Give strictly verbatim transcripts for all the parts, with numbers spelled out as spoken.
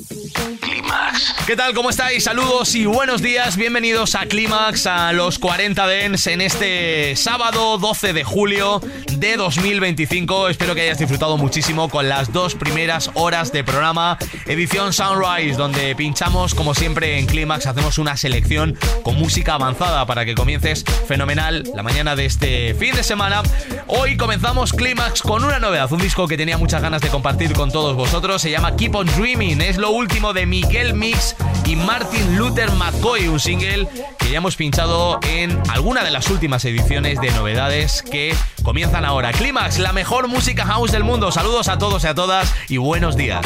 Clímax. ¿Qué tal? ¿Cómo estáis? Saludos y buenos días. Bienvenidos a Clímax, a los cuarenta Dance en este sábado doce de julio de dos mil veinticinco. Espero que hayas disfrutado muchísimo con las dos primeras horas de programa. Edición Sunrise, donde pinchamos, como siempre en Clímax, hacemos una selección con música avanzada para que comiences fenomenal la mañana de este fin de semana. Hoy comenzamos Clímax con una novedad, un disco que tenía muchas ganas de compartir con todos vosotros. Se llama Keep on Dreaming. Es lo último de Miguel Mix y Martin Luther McCoy, un single que ya hemos pinchado en alguna de las últimas ediciones de novedades que comienzan ahora. Clímax, la mejor música house del mundo. Saludos a todos y a todas y buenos días.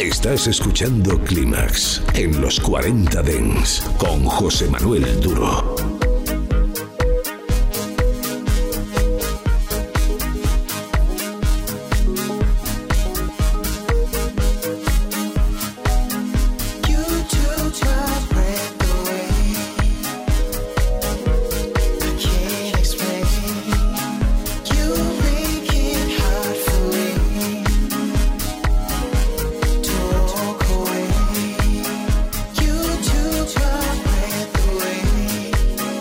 Estás escuchando Clímax en los cuarenta Dance con José Manuel Duro. Away.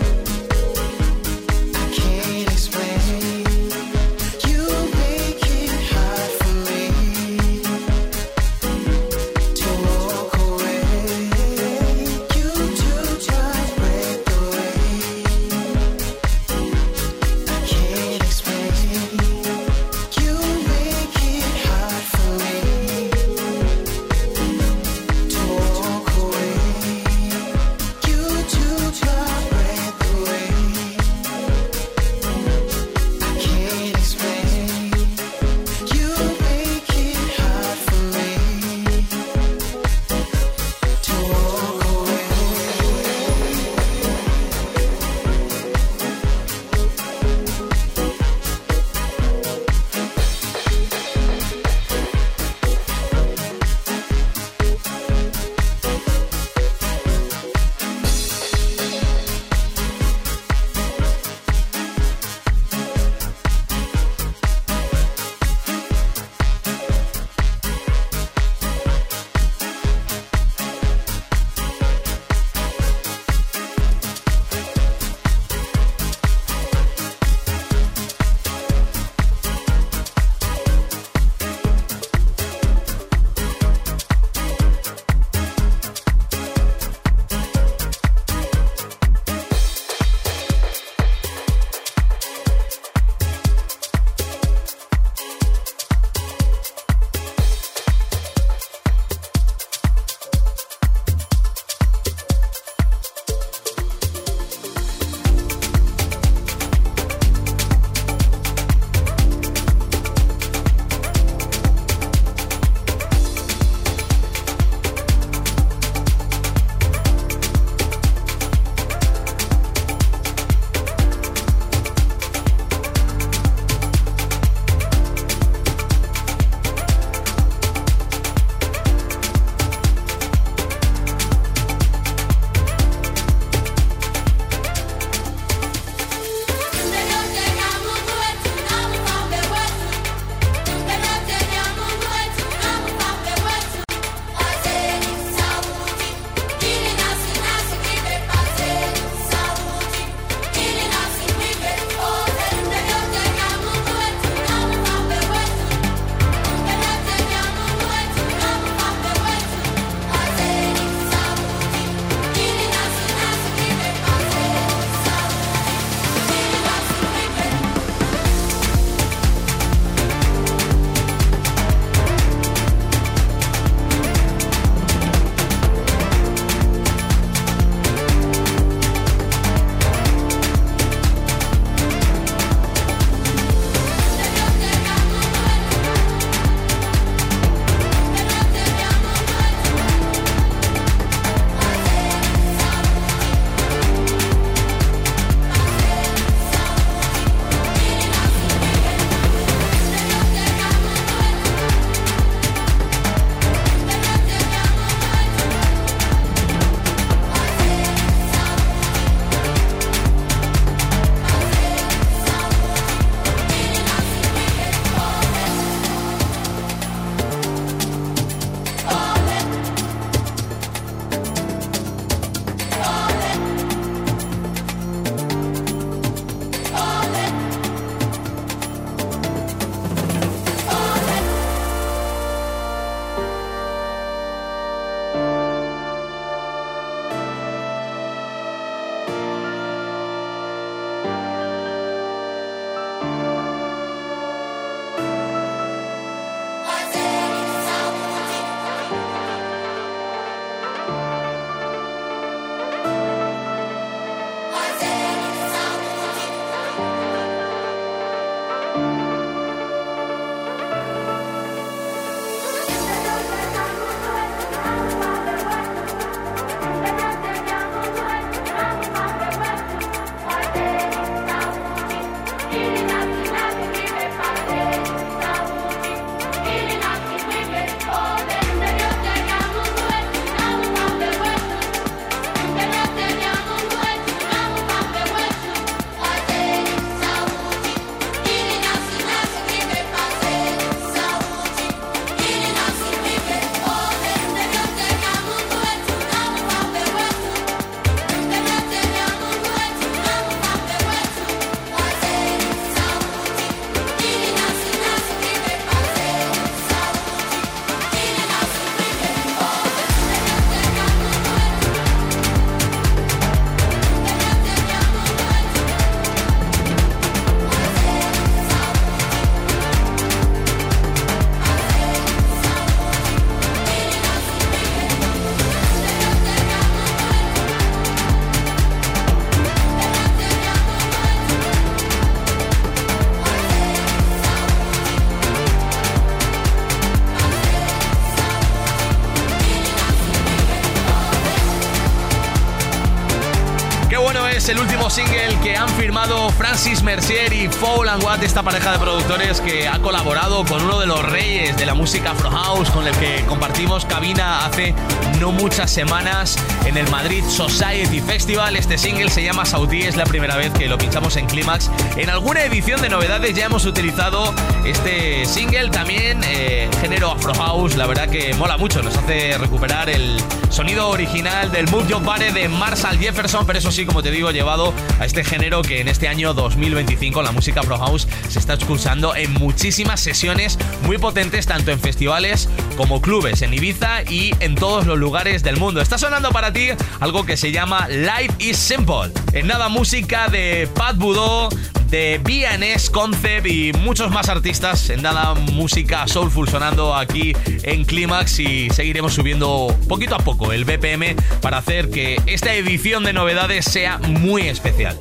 es el último single que han firmado Francis Mercier y Foul and Watt, esta pareja de productores que ha colaborado con uno de los reyes de la música Afro House, con el que compartimos cabina hace no muchas semanas en el Madrid Society Festival. Este single se llama Sautí, es la primera vez que lo pinchamos en Clímax. En alguna edición de novedades ya hemos utilizado este single, también eh, género Afro House. La verdad que mola mucho, nos hace recuperar el sonido original del Move Your Body de Marshall Jefferson, pero eso sí, como te digo, llevado a este género que en este año dos mil veinticinco la música Afro House se está escuchando en muchísimas sesiones muy potentes, tanto en festivales como clubes, en Ibiza y en todos los lugares del mundo. Está sonando para ti algo que se llama Life is Simple. En nada, música de Pat Budo, de B and S Concept y muchos más artistas. En nada, música soulful sonando aquí en Clímax, y seguiremos subiendo poquito a poco el B P M para hacer que esta edición de novedades sea muy especial.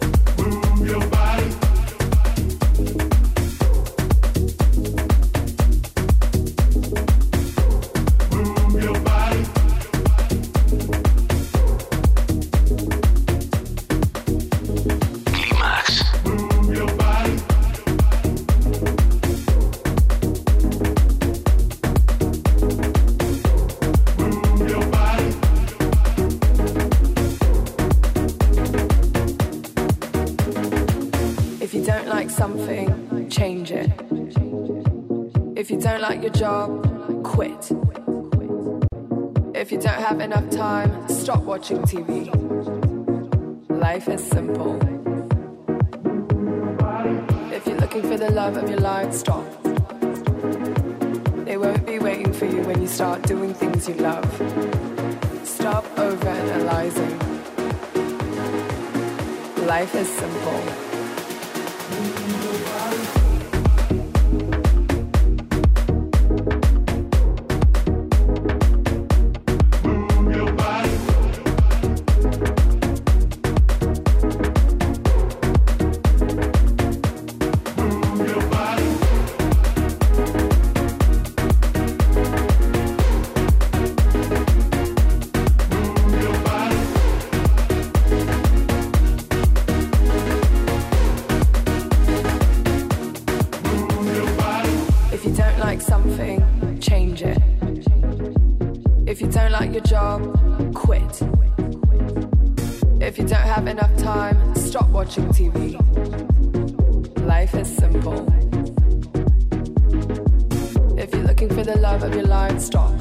Something, change it. If you don't like your job, quit. If you don't have enough time, stop watching T V. Life is simple. If you're looking for the love of your life, stop. They won't be waiting for you when you start doing things you love. Stop overanalyzing. Life is simple. Your job, quit. If you don't have enough time, stop watching T V. Life is simple. If you're looking for the love of your life, stop.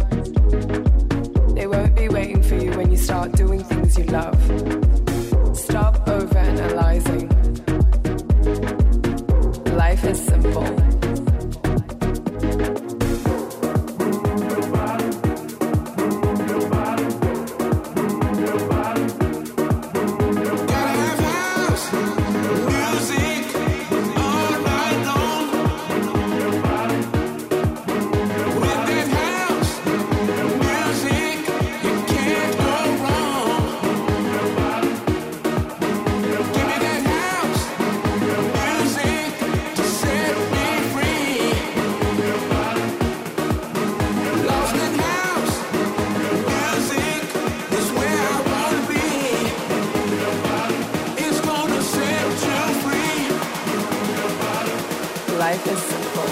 They won't be waiting for you when you start doing things you love. Stop overanalyzing. Life is simple. Life is simple.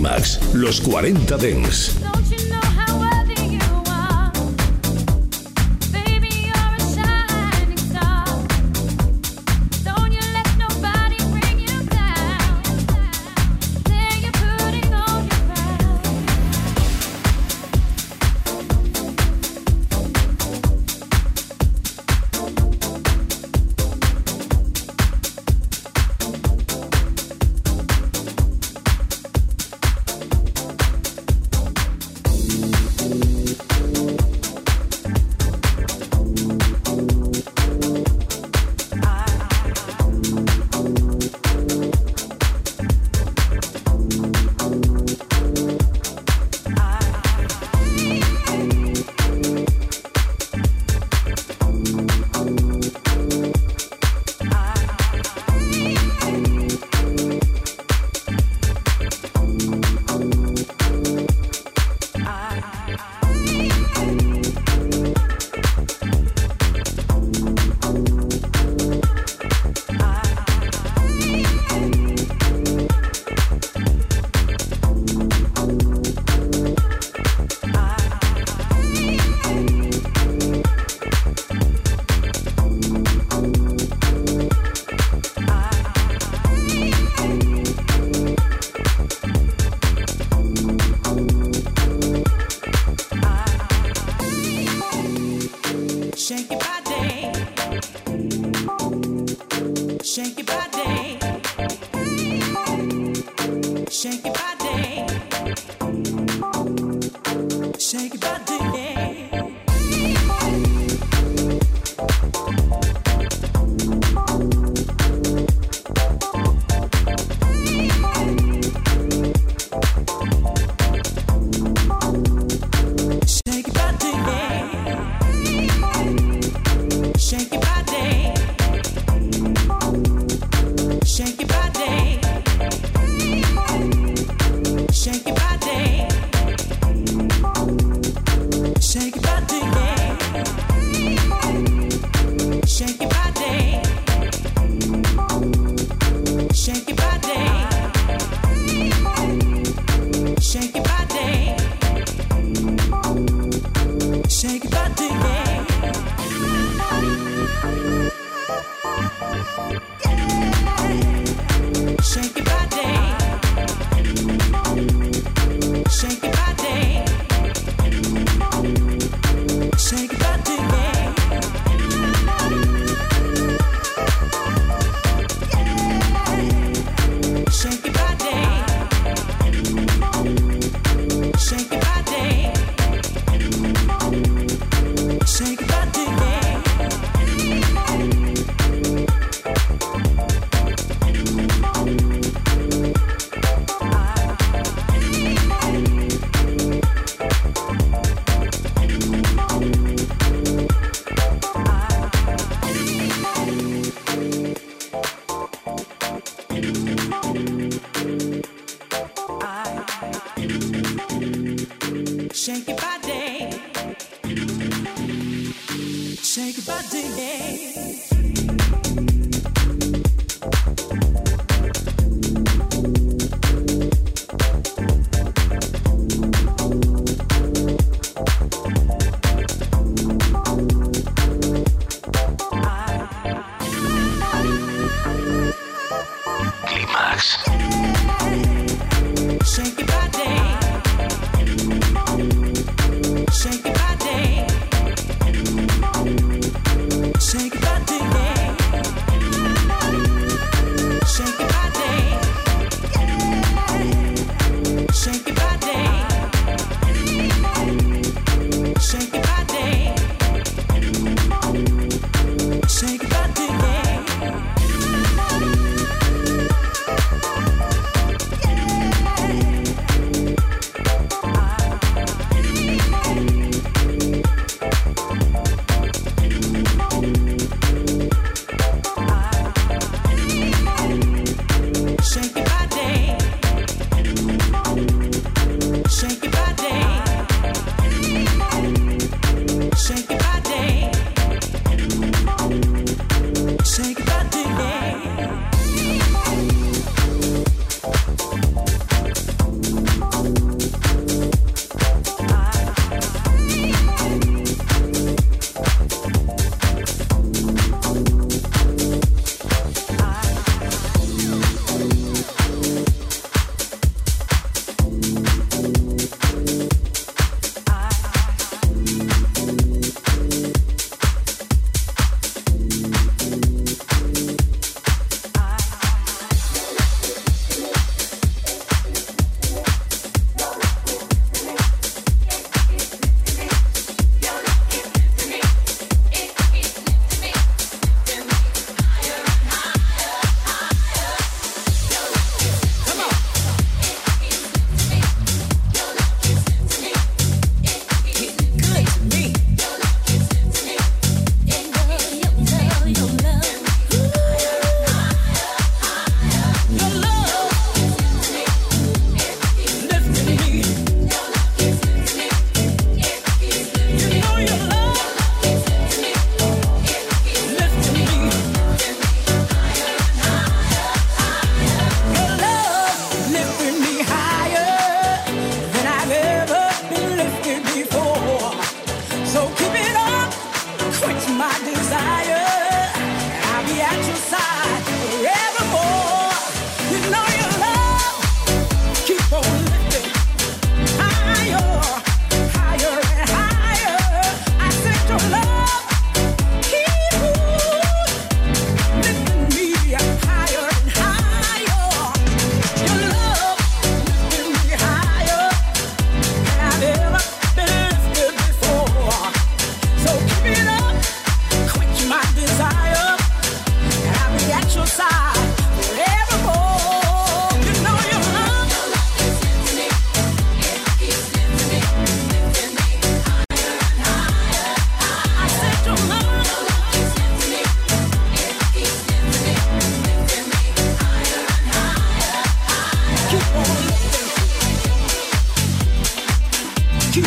Clímax, los cuarenta Dance. Shake your body. Shake your body. Clímax. Shake your body. Shake your body. Shake your body.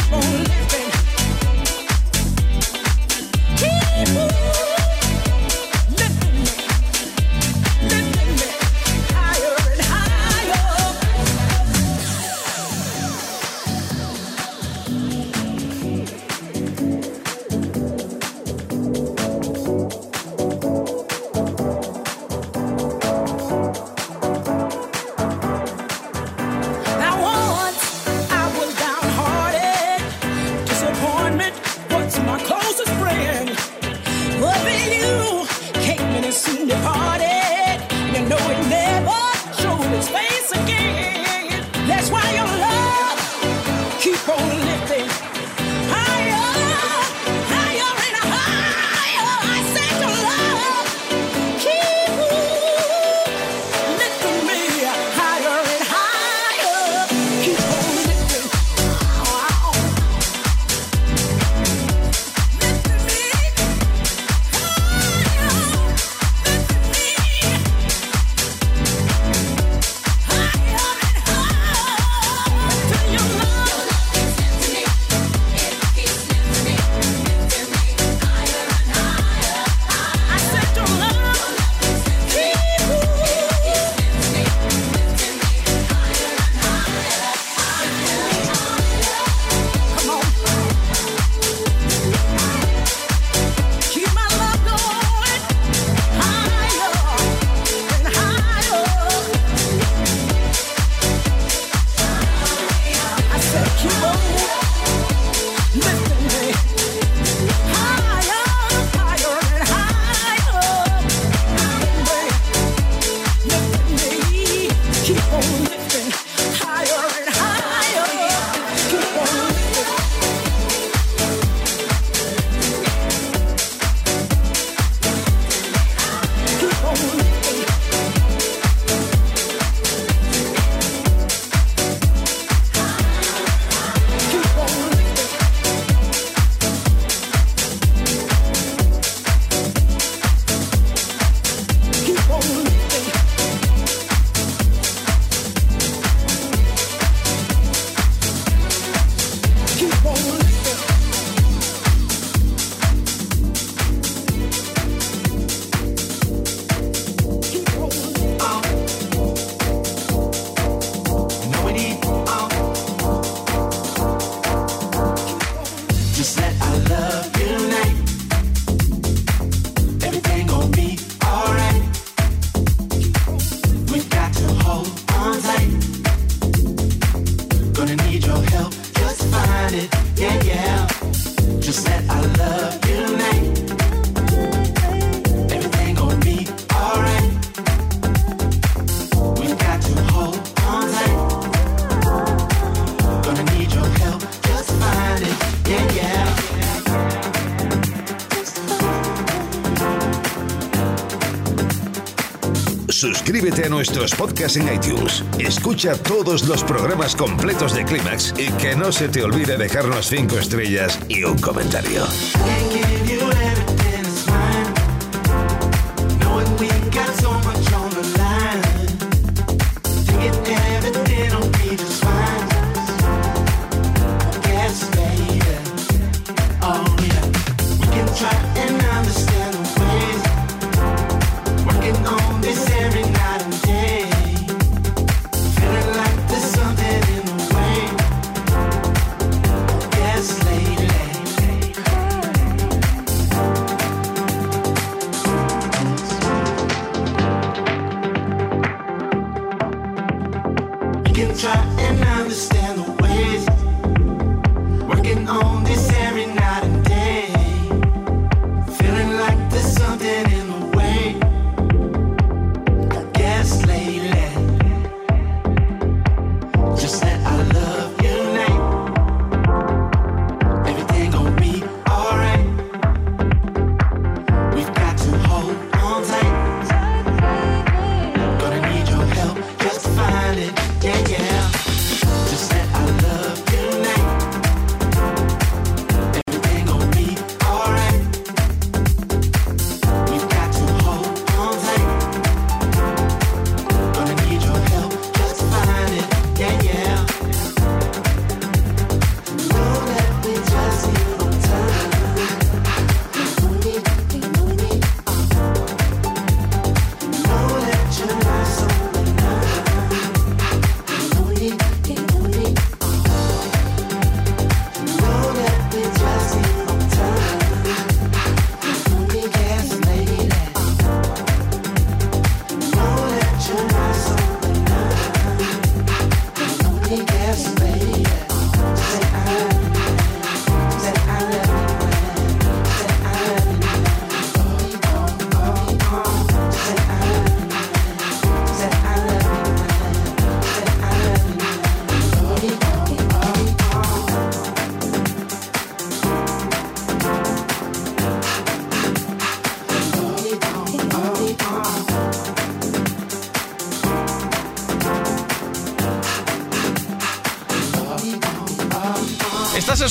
Suscríbete a nuestros podcasts en iTunes. Escucha todos los programas completos de Clímax y que no se te olvide dejarnos cinco estrellas y un comentario.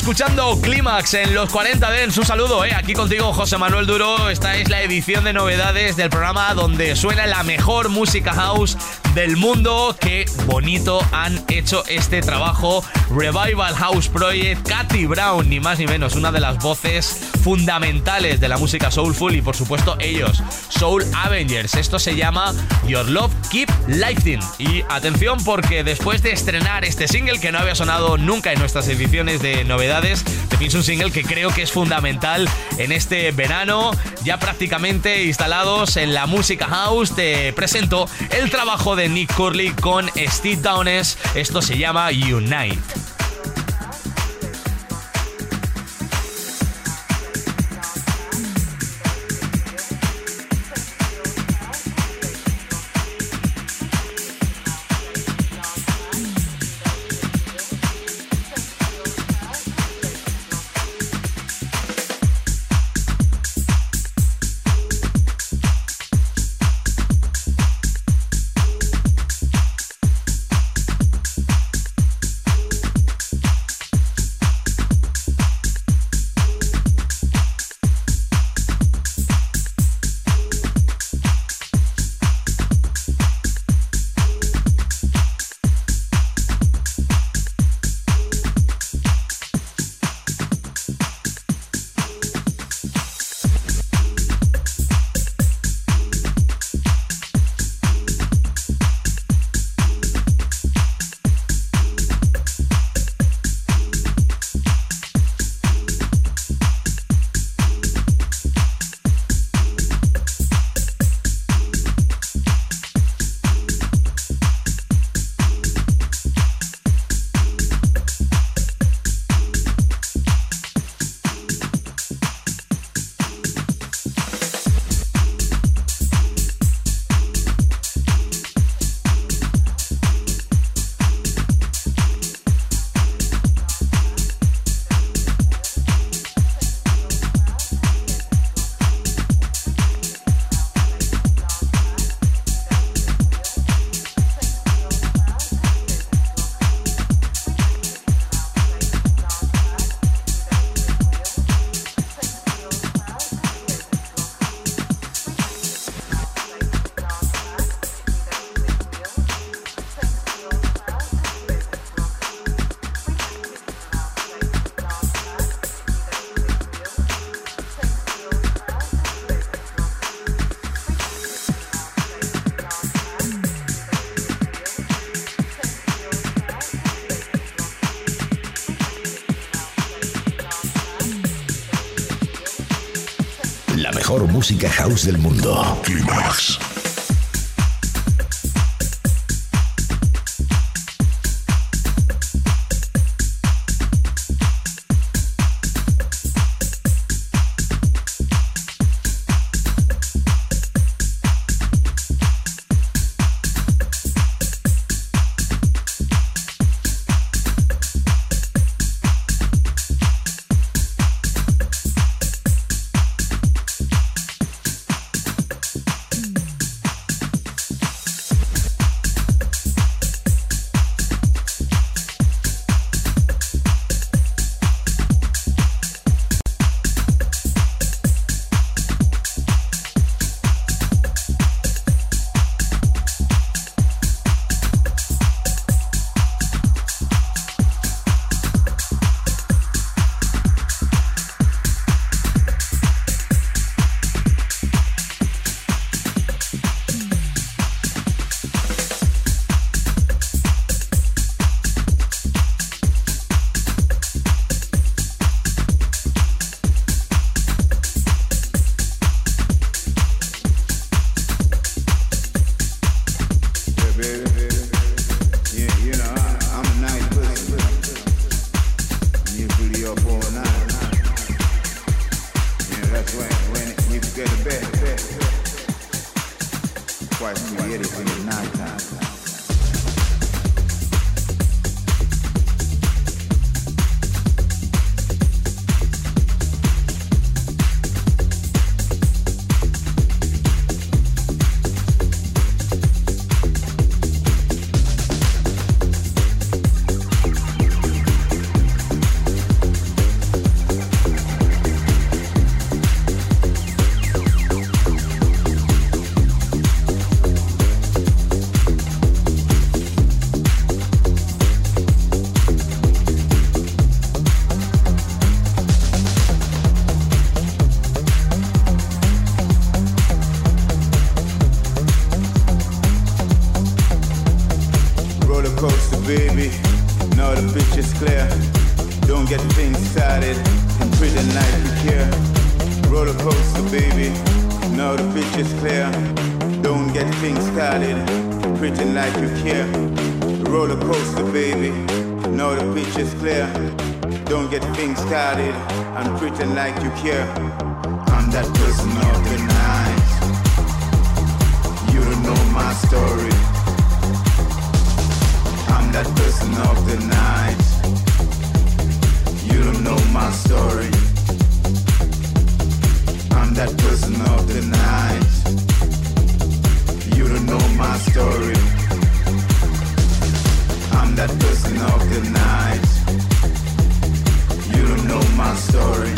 escuchando Clímax en los cuarenta Dance. Un saludo, eh. Aquí contigo, José Manuel Duro. Esta es la edición de novedades del programa donde suena la mejor música house del mundo. Qué bonito han hecho este trabajo. Revival House Project, Katy Brown, ni más ni menos, una de las voces fundamentales de la música soulful, y por supuesto ellos, Soul Avengers. Esto se llama Your Love Keep Lifting. Y atención, porque después de estrenar este single que no había sonado nunca en nuestras ediciones de novedades, te pienso un single que creo que es fundamental en este verano, ya prácticamente instalados en la música house. Te presento el trabajo de Nick Curley con Steve Downes. Esto se llama Unite. La mejor música house del mundo. Clímax. like you care. Roller coaster, baby. Now the picture's clear. Don't get things started. Pretend like you care. Roller coaster, baby. Now the picture's clear. Don't get things started and pretend like you care. I'm that person of the night. You don't know my story. I'm that person of the night. You don't know my story. I'm that person of the night. You don't know my story. I'm that person of the night. You don't know my story.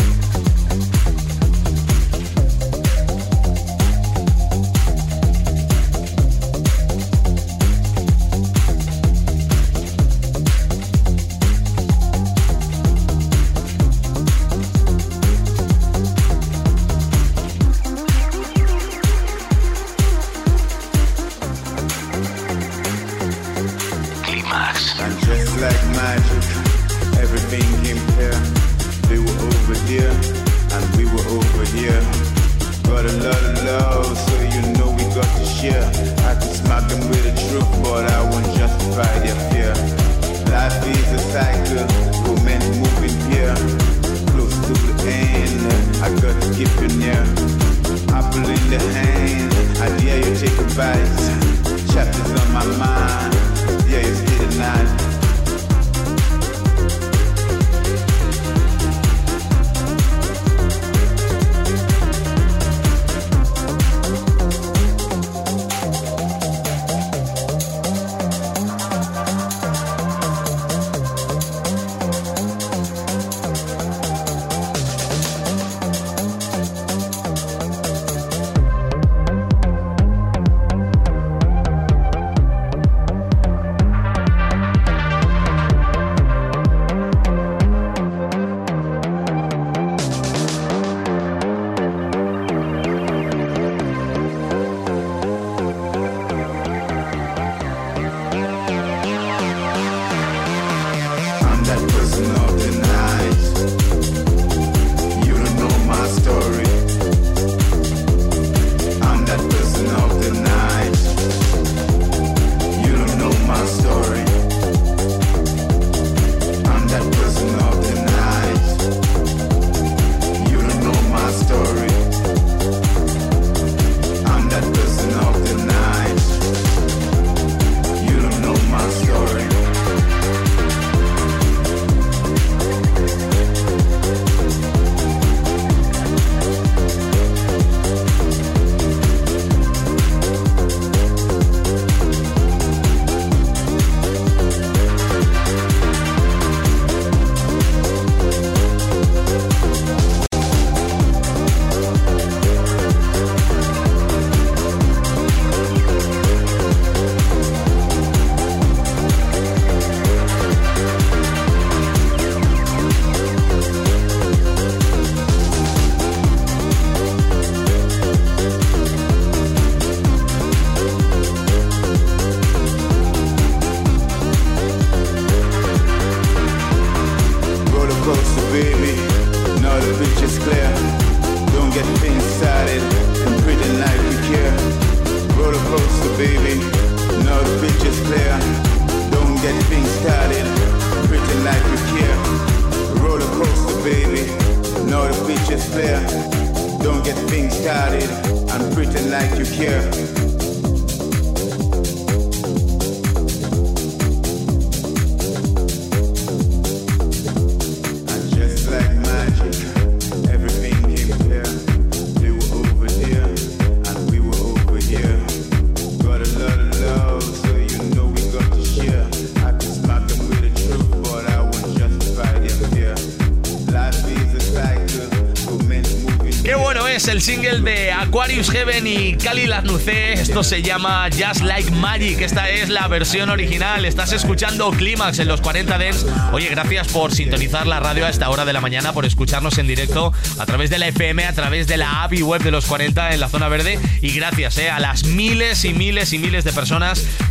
El single de Aquarius Heaven y Cali Latnucé. Esto se llama Just Like Magic. Esta es la versión original. Estás escuchando Clímax en los cuarenta Dance. Oye, gracias por sintonizar la radio a esta hora de la mañana, por escucharnos en directo a través de la F M, a través de la app y web de los cuarenta en la zona verde. Y gracias eh, a las miles y miles y miles de personas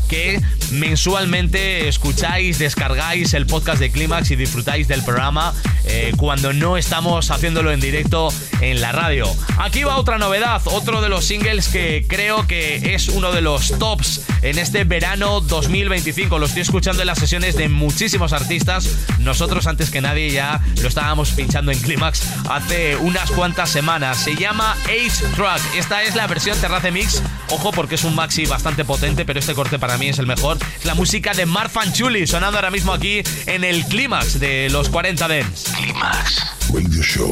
que mensualmente escucháis, descargáis el podcast de Clímax y disfrutáis del programa eh, cuando no estamos haciéndolo en directo en la radio. Aquí va otra novedad, otro de los singles que creo que es uno de los tops en este verano dos mil veinticinco. Lo estoy escuchando en las sesiones de muchísimos artistas. Nosotros antes que nadie ya lo estábamos pinchando en Clímax hace unas cuantas semanas. Se llama Ace Track. Esta es la versión Terrace Mix. Ojo, porque es un maxi bastante potente, pero este corte para mí es el mejor. Es la música de Mark Fanciulli sonando ahora mismo aquí en el Clímax de los cuarenta Dance. Clímax Radio Show.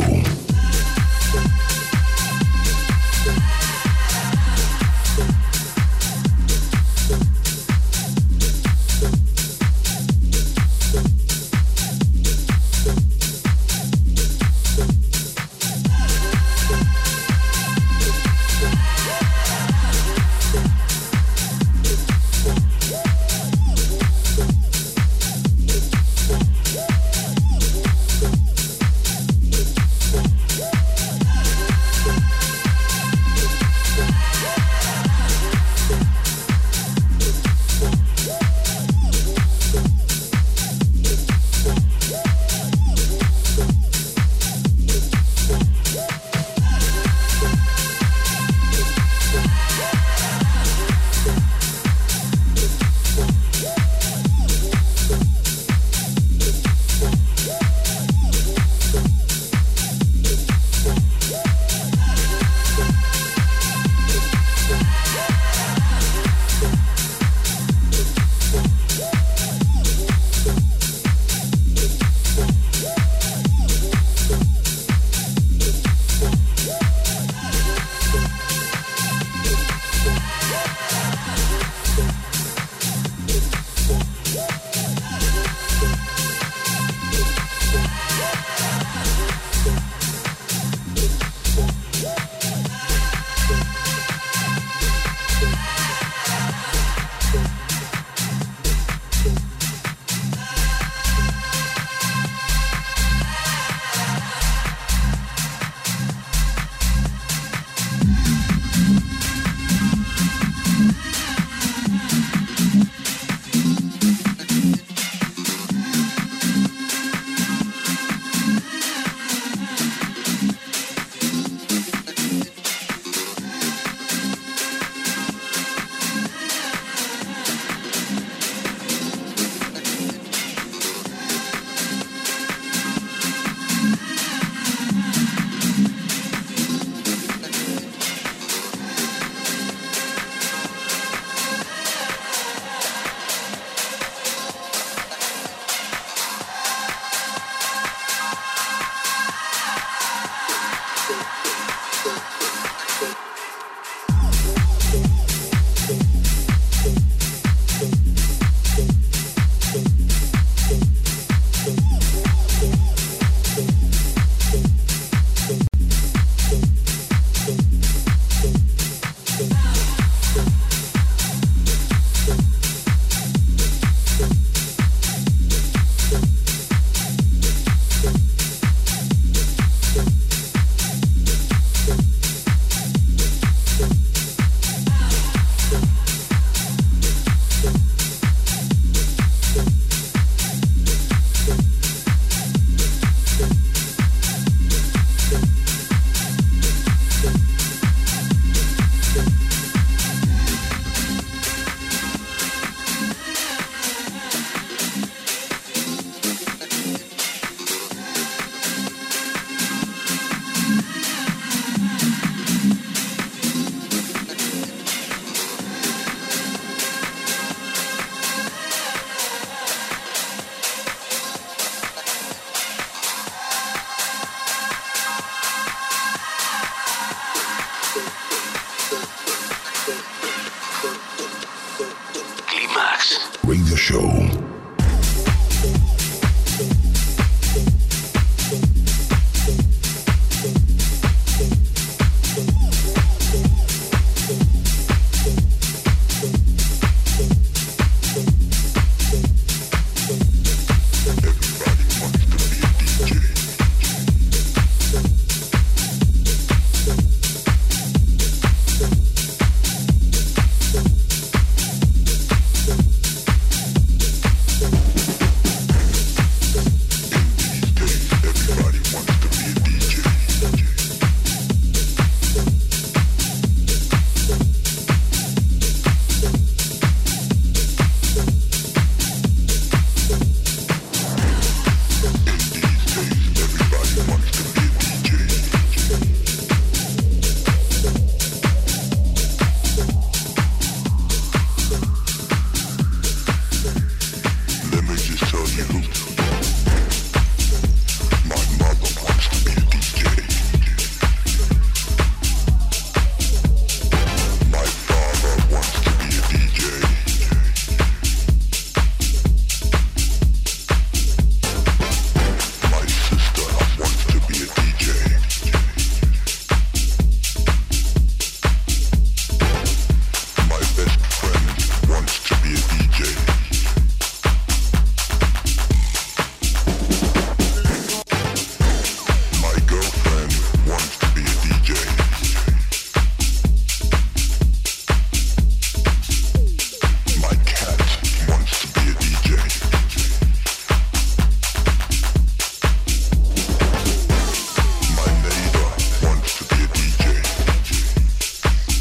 Radio Show.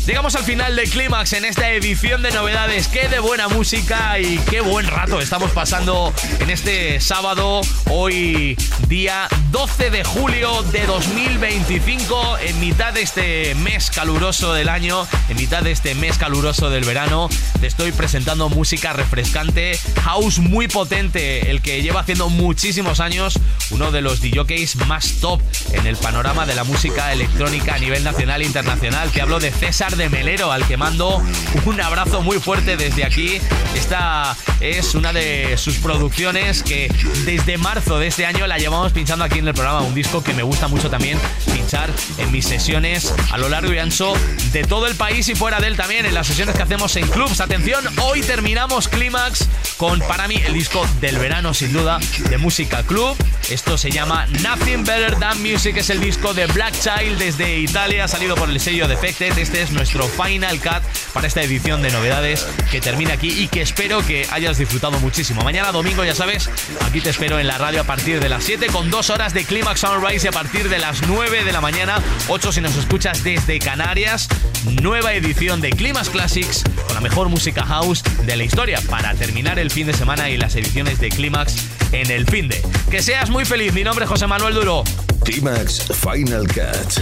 Llegamos al final de Clímax en esta edición de novedades. Qué de buena música y qué buen rato estamos pasando en este sábado, hoy día doce de julio de dos mil veinticinco, en mitad de este mes caluroso del año, en mitad de este mes caluroso del verano. Te estoy presentando música refrescante, house muy potente, el que lleva haciendo muchísimos años, uno de los D Js más top en el panorama de la música electrónica a nivel nacional e internacional. Te hablo de César de Melero, al que mando un abrazo muy fuerte desde aquí. Esta es una de sus producciones que desde marzo de este año la llevamos pinchando aquí en el programa, un disco que me gusta mucho también pinchar en mis sesiones a lo largo y ancho de todo el país y fuera de él también, en las sesiones que hacemos en clubs. Atención, hoy terminamos Clímax con, para mí, el disco del verano sin duda, de música club. Esto se llama Nothing Better Than Music, es el disco de Black Child desde Italia, ha salido por el sello Defected. Este es nuestro final cut para esta edición de novedades que termina aquí y que espero que hayas disfrutado muchísimo. Mañana domingo, ya sabes, aquí te espero en la radio a partir de las siete con dos horas de Clímax Sunrise y a partir de las nueve de la mañana, ocho si nos escuchas desde Canarias, nueva edición de Clímax Classics con la mejor música house de la historia para terminar el fin de semana y las ediciones de Clímax en el fin de. Que seas muy feliz. Mi nombre es José Manuel Duro. Clímax Final Cut.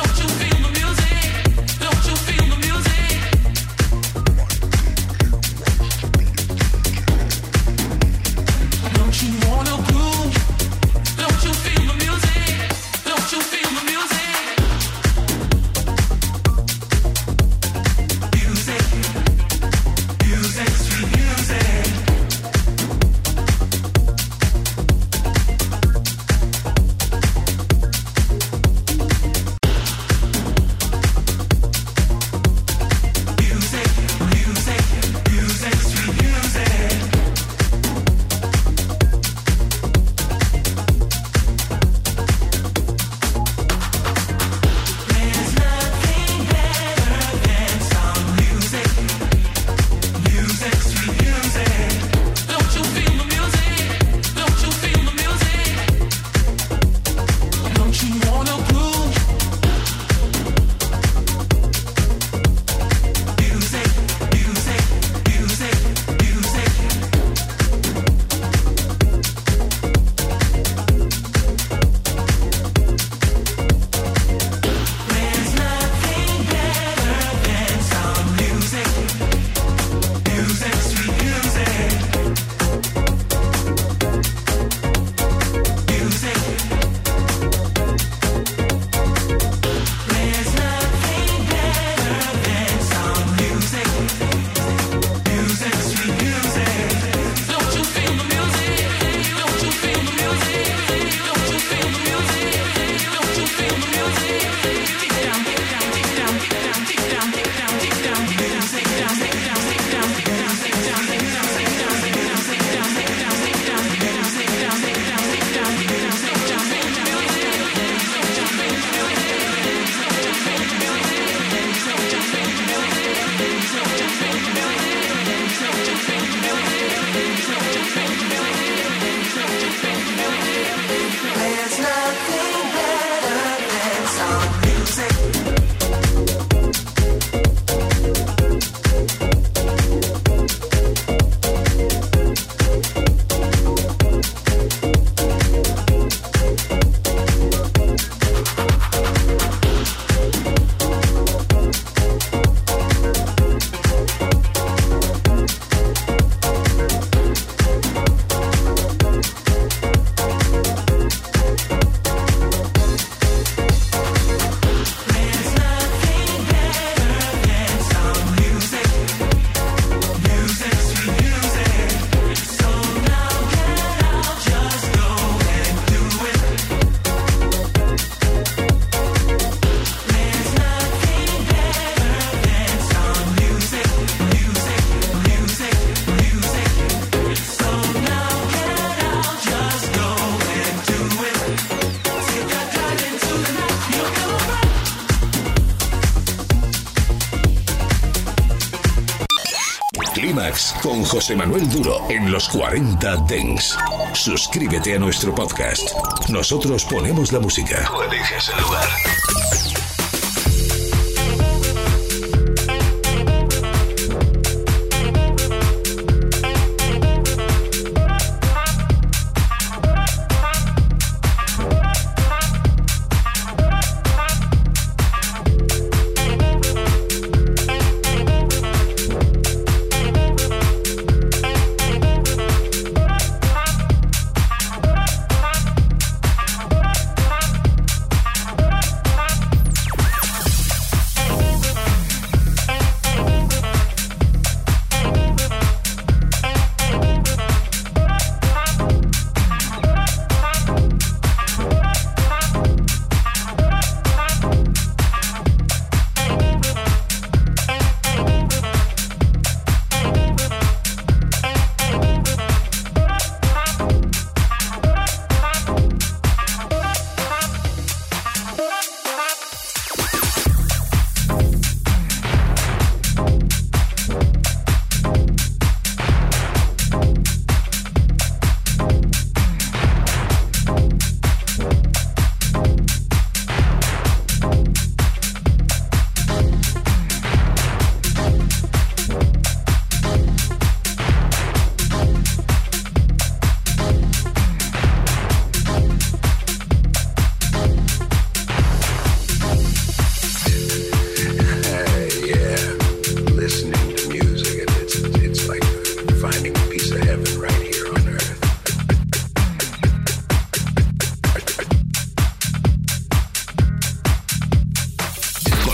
Clímax con José Manuel Duro en los cuarenta Dance. Suscríbete a nuestro podcast. Nosotros ponemos la música. Tú eliges el lugar.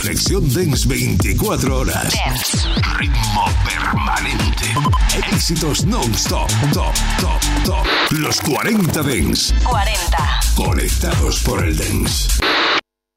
Conexión Dance veinticuatro horas. Dance. Ritmo permanente. Éxitos non-stop. Top, top, top. Los cuarenta Dance. cuarenta. Conectados por el Dance.